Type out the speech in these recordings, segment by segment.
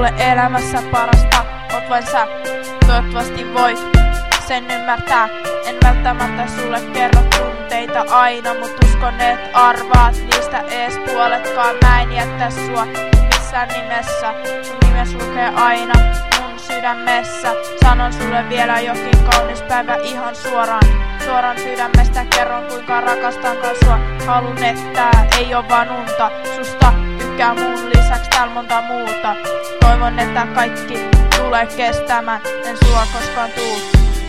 mulle elämässä parasta oot vain sä. Toivottavasti voit sen ymmärtää. En välttämättä sulle kerro tunteita aina, mut uskon et arvaat niistä ees puoletkaan. Mä en jättä sua missään nimessä, sun nimes lukee aina mun sydämessä. Sanon sulle vielä jokin kaunis päivä ihan suoraan sydämestä. Kerron kuinka rakastankaan sua. Halun että ei oo vaan unta susta. Tykkää mun lisäks täällä monta muuta. Toivon että kaikki tulee kestämään. En sua koskaan tuu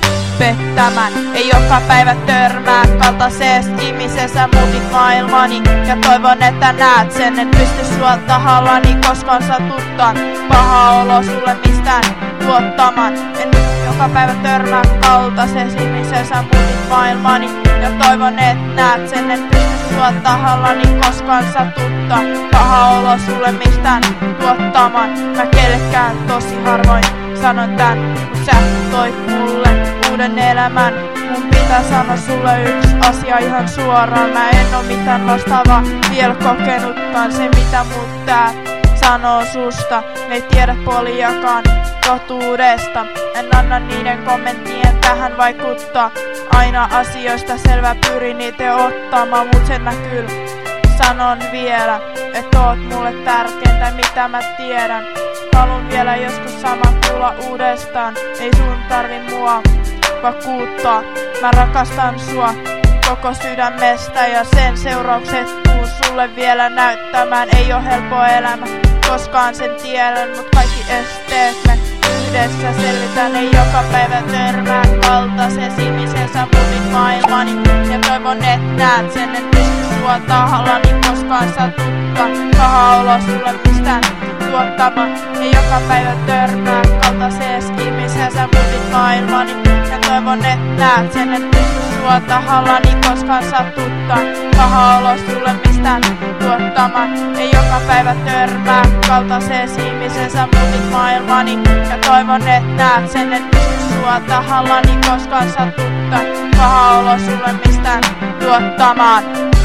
pettämään. Ei joka päivä törmää kaltaisees ihmisessä, muutit maailmani. Ja toivon että näet sen, en pysty sua tahallani koskaan satuttaan. Paha olo sulle mistään tuottamaan. En joka päivä törmää kaltaisees ihmisessä, muutit maailmani. Ja toivon et näet sen, en pysty sua tahallani koskaan satuttaan. Paha olo sulle mistään tuottamaan. Mä kellekään tosi harvoin sanon tän, mut sä toit mulle uuden elämän. Mun pitää sanoa sulle yksi asia ihan suoraan. Mä en oo mitään vastaavaa vielä kokenutkaan. Se mitä mut tää sanoo susta, me ei tiedä puoliakaan totuudesta. En anna niiden kommenttien tähän vaikuttaa. Aina asioista selvä pyrin itse ottamaan, mut sen mä kyllä sanon vielä, et oot mulle tärkeintä mitä mä tiedän. Haluun vielä joskus sama kuulla uudestaan. Ei sun tarvi mua vakuuttaa. Mä rakastan sua koko sydämestä ja sen seuraukset tuun sulle vielä näyttämään. Ei oo helppo elämä, koskaan sen tiedän, mut kaikki esteet me yhdessä selvitään. Ei joka päivä törmää kaltaisees ihmisessä, muutit maailmani. Ja toivon et näet sen, et pysty sua tahallani koskaan satuttaa. Paha olo sulle mistään tuottamaan. Ei joka päivä törmää kaltaisees ihmisessä, muutit maailmani. Ja toivon et näet sen, et pysty sua tahallani koskaan satuttaa. Paha olo sulle mistään tuottamaan. Ei joka päivä törmää kaltaisees ihmisessä, muutit maailmani. Ja toivon et näet sen, et pysty sua tahallani koskaan satuttaa. Paha olo sulle mistään tuottamaan.